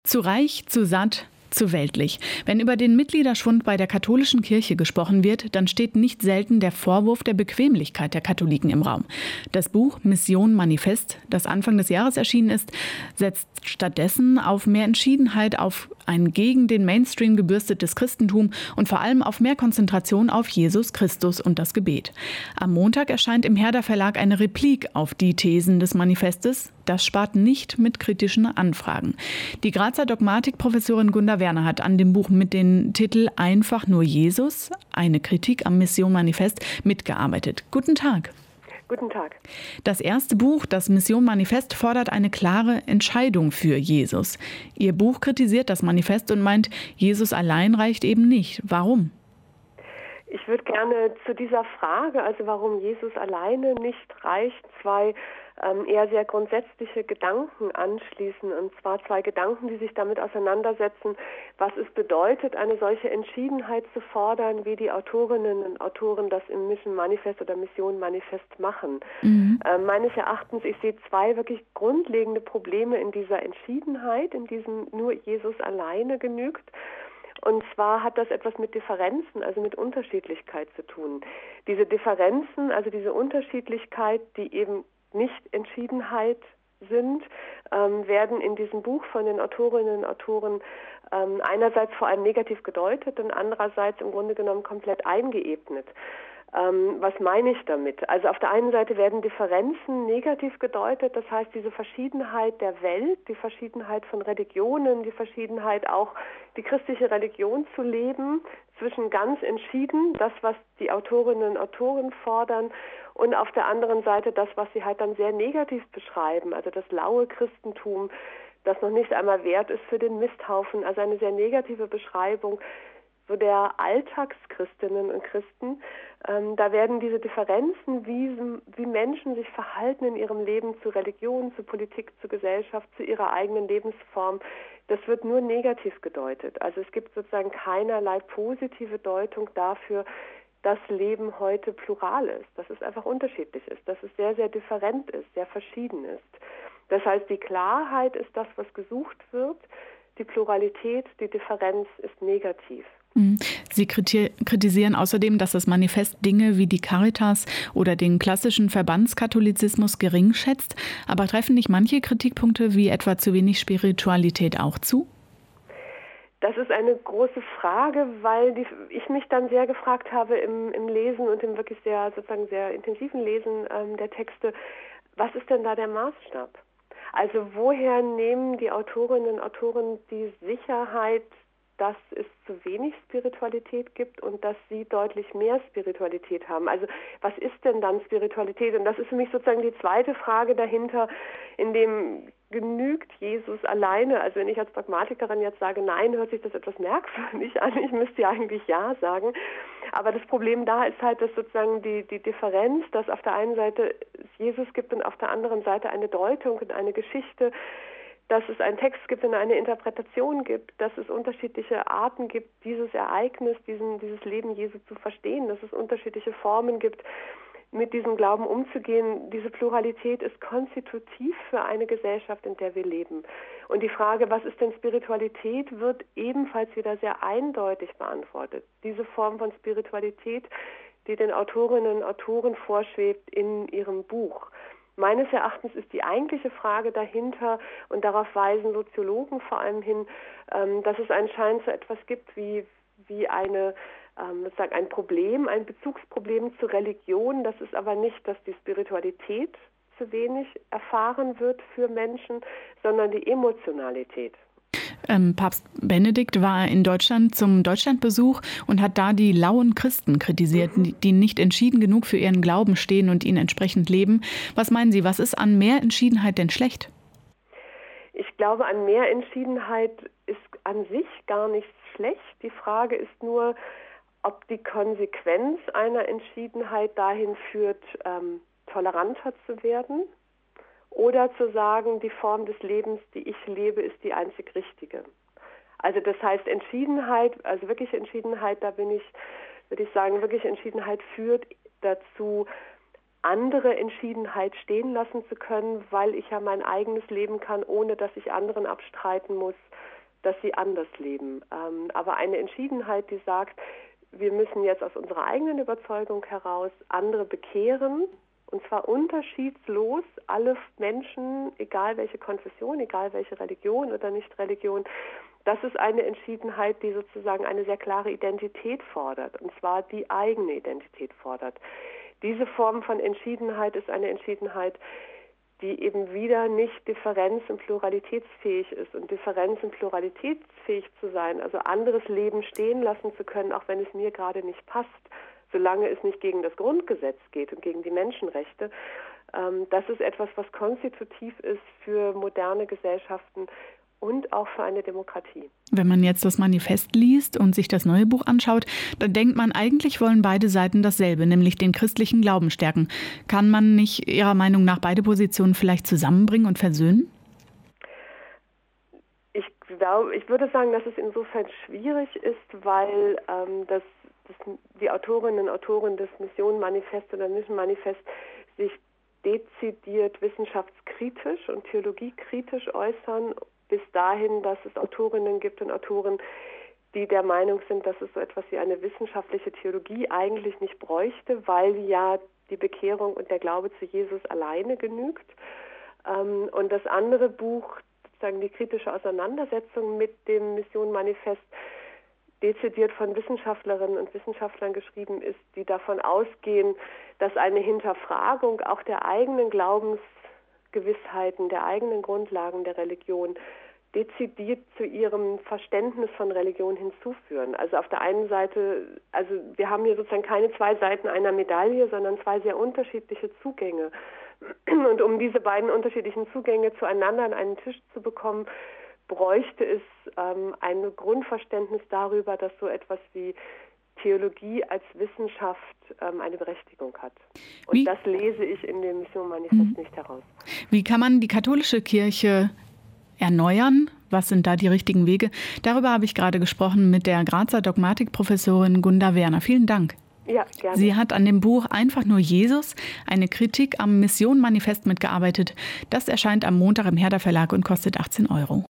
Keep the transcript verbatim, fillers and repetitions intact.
Zu reich, zu satt, zu weltlich. Wenn über den Mitgliederschwund bei der katholischen Kirche gesprochen wird, dann steht nicht selten der Vorwurf der Bequemlichkeit der Katholiken im Raum. Das Buch Mission Manifest, das Anfang des Jahres erschienen ist, setzt stattdessen auf mehr Entschiedenheit, auf ein gegen den Mainstream gebürstetes Christentum und vor allem auf mehr Konzentration auf Jesus Christus und das Gebet. Am Montag erscheint im Herder Verlag eine Replik auf die Thesen des Manifestes. Das spart nicht mit kritischen Anfragen. Die Grazer Dogmatikprofessorin Gunda Werner hat an dem Buch mit dem Titel Einfach nur Jesus, eine Kritik am Mission Manifest, mitgearbeitet. Guten Tag. Guten Tag. Das erste Buch, das Mission Manifest, fordert eine klare Entscheidung für Jesus. Ihr Buch kritisiert das Manifest und meint, Jesus allein reicht eben nicht. Warum? Ich würde gerne zu dieser Frage, also warum Jesus alleine nicht reicht, zwei ähm, eher sehr grundsätzliche Gedanken anschließen. Und zwar zwei Gedanken, die sich damit auseinandersetzen, was es bedeutet, eine solche Entschiedenheit zu fordern, wie die Autorinnen und Autoren das im Mission Manifest oder Mission Manifest machen. Mhm. Äh, meines Erachtens, ich sehe zwei wirklich grundlegende Probleme in dieser Entschiedenheit, in diesem nur Jesus alleine genügt. Und zwar hat das etwas mit Differenzen, also mit Unterschiedlichkeit zu tun. Diese Differenzen, also diese Unterschiedlichkeit, die eben nicht Entschiedenheit sind, ähm, werden in diesem Buch von den Autorinnen und Autoren ähm, einerseits vor allem negativ gedeutet und andererseits im Grunde genommen komplett eingeebnet. Ähm, was meine ich damit? Also auf der einen Seite werden Differenzen negativ gedeutet, das heißt diese Verschiedenheit der Welt, die Verschiedenheit von Religionen, die Verschiedenheit auch die christliche Religion zu leben, zwischen ganz entschieden, das, was die Autorinnen und Autoren fordern, und auf der anderen Seite das, was sie halt dann sehr negativ beschreiben, also das laue Christentum, das noch nicht einmal wert ist für den Misthaufen, also eine sehr negative Beschreibung so der Alltagschristinnen und Christen. Ähm, da werden diese Differenzen, wie, wie Menschen sich verhalten in ihrem Leben zu Religion, zu Politik, zu Gesellschaft, zu ihrer eigenen Lebensform, das wird nur negativ gedeutet. Also es gibt sozusagen keinerlei positive Deutung dafür, dass Leben heute plural ist, dass es einfach unterschiedlich ist, dass es sehr, sehr different ist, sehr verschieden ist. Das heißt, die Klarheit ist das, was gesucht wird. Die Pluralität, die Differenz ist negativ. Sie kritisieren außerdem, dass das Manifest Dinge wie die Caritas oder den klassischen Verbandskatholizismus gering schätzt. Aber treffen nicht manche Kritikpunkte wie etwa zu wenig Spiritualität auch zu? Das ist eine große Frage, weil die, ich mich dann sehr gefragt habe im, im Lesen und im wirklich sehr sozusagen sehr intensiven Lesen ähm, der Texte, was ist denn da der Maßstab? Also woher nehmen die Autorinnen und Autoren die Sicherheit, dass es zu wenig Spiritualität gibt und dass sie deutlich mehr Spiritualität haben? Also was ist denn dann Spiritualität? Und das ist für mich sozusagen die zweite Frage dahinter, in dem genügt Jesus alleine? Also wenn ich als Pragmatikerin jetzt sage, nein, hört sich das etwas merkwürdig an, ich müsste ja eigentlich ja sagen. Aber das Problem da ist halt, dass sozusagen die, die Differenz, dass auf der einen Seite es Jesus gibt und auf der anderen Seite eine Deutung und eine Geschichte, dass es einen Text gibt und eine Interpretation gibt, dass es unterschiedliche Arten gibt, dieses Ereignis, diesen, dieses Leben Jesu zu verstehen, dass es unterschiedliche Formen gibt, mit diesem Glauben umzugehen. Diese Pluralität ist konstitutiv für eine Gesellschaft, in der wir leben. Und die Frage, was ist denn Spiritualität, wird ebenfalls wieder sehr eindeutig beantwortet. Diese Form von Spiritualität, die den Autorinnen und Autoren vorschwebt in ihrem Buch. Meines Erachtens ist die eigentliche Frage dahinter, und darauf weisen Soziologen vor allem hin, ähm, dass es anscheinend so etwas gibt wie, wie eine, ähm, sozusagen ein Problem, ein Bezugsproblem zur Religion. Das ist aber nicht, dass die Spiritualität zu wenig erfahren wird für Menschen, sondern die Emotionalität. Ähm, Papst Benedikt war in Deutschland zum Deutschlandbesuch und hat da die lauen Christen kritisiert, mhm. die nicht entschieden genug für ihren Glauben stehen und ihn entsprechend leben. Was meinen Sie, was ist an mehr Entschiedenheit denn schlecht? Ich glaube, an mehr Entschiedenheit ist an sich gar nichts schlecht. Die Frage ist nur, ob die Konsequenz einer Entschiedenheit dahin führt, ähm, toleranter zu werden. Oder zu sagen, die Form des Lebens, die ich lebe, ist die einzig richtige. Also das heißt Entschiedenheit, also wirkliche Entschiedenheit, da bin ich, würde ich sagen, wirkliche Entschiedenheit führt dazu, andere Entschiedenheit stehen lassen zu können, weil ich ja mein eigenes Leben kann, ohne dass ich anderen abstreiten muss, dass sie anders leben. Ähm, aber eine Entschiedenheit, die sagt, wir müssen jetzt aus unserer eigenen Überzeugung heraus andere bekehren, und zwar unterschiedslos alle Menschen, egal welche Konfession, egal welche Religion oder Nicht-Religion. Das ist eine Entschiedenheit, die sozusagen eine sehr klare Identität fordert, und zwar die eigene Identität fordert. Diese Form von Entschiedenheit ist eine Entschiedenheit, die eben wieder nicht differenz- und pluralitätsfähig ist. Und Differenz- und pluralitätsfähig zu sein, also anderes Leben stehen lassen zu können, auch wenn es mir gerade nicht passt, solange es nicht gegen das Grundgesetz geht und gegen die Menschenrechte, ähm, das ist etwas, was konstitutiv ist für moderne Gesellschaften und auch für eine Demokratie. Wenn man jetzt das Manifest liest und sich das neue Buch anschaut, dann denkt man, eigentlich wollen beide Seiten dasselbe, nämlich den christlichen Glauben stärken. Kann man nicht Ihrer Meinung nach beide Positionen vielleicht zusammenbringen und versöhnen? Ich glaube, ich würde sagen, dass es insofern schwierig ist, weil ähm, das, das, die Autorinnen und Autoren des Mission-Manifest oder Mission-Manifest sich dezidiert wissenschaftskritisch und theologiekritisch äußern, bis dahin, dass es Autorinnen gibt und Autoren, die der Meinung sind, dass es so etwas wie eine wissenschaftliche Theologie eigentlich nicht bräuchte, weil ja die Bekehrung und der Glaube zu Jesus alleine genügt. Und das andere Buch, sozusagen die kritische Auseinandersetzung mit dem Mission-Manifest, dezidiert von Wissenschaftlerinnen und Wissenschaftlern geschrieben ist, die davon ausgehen, dass eine Hinterfragung auch der eigenen Glaubensgewissheiten, der eigenen Grundlagen der Religion dezidiert zu ihrem Verständnis von Religion hinzuführen. Also auf der einen Seite, also wir haben hier sozusagen keine zwei Seiten einer Medaille, sondern zwei sehr unterschiedliche Zugänge. Und um diese beiden unterschiedlichen Zugänge zueinander an einen Tisch zu bekommen, bräuchte es ähm, ein Grundverständnis darüber, dass so etwas wie Theologie als Wissenschaft ähm, eine Berechtigung hat. Und Wie? das lese ich in dem Mission-Manifest mhm. nicht heraus. Wie kann man die katholische Kirche erneuern? Was sind da die richtigen Wege? Darüber habe ich gerade gesprochen mit der Grazer Dogmatikprofessorin Gunda Werner. Vielen Dank. Ja, gerne. Sie hat an dem Buch Einfach nur Jesus, eine Kritik am Mission-Manifest mitgearbeitet. Das erscheint am Montag im Herder Verlag und kostet achtzehn Euro.